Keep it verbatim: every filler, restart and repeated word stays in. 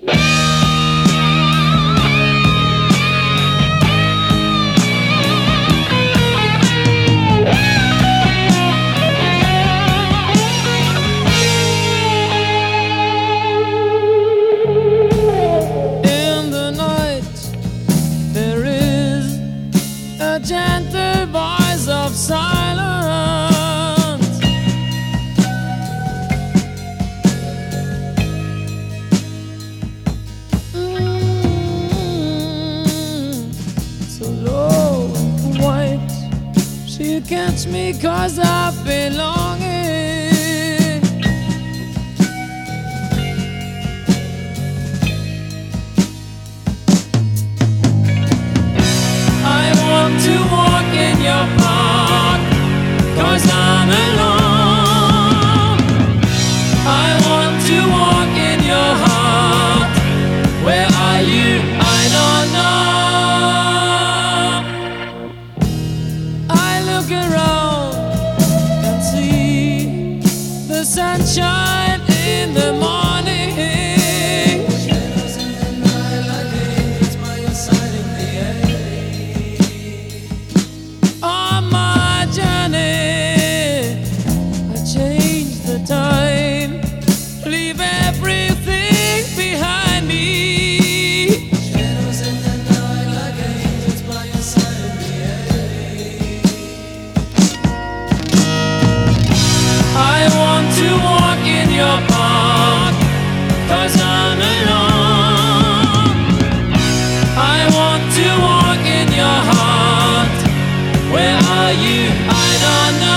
Gentle voice of silence. Mm, so low and white, she catch me 'cause I belong in. I want to walk in your park, 'cause I'm alone. I want to walk in your heart. Where are you? I don't know. I look around and see the sunshine in the morning. Shadows in the night like angels by your side in the air. On my journey, I change the time, leave everything behind me. Shadows in the night like angels by your side in the air. I want to walk in your park, 'cause I'm alone. I want to walk in your heart. Where are you? I don't know.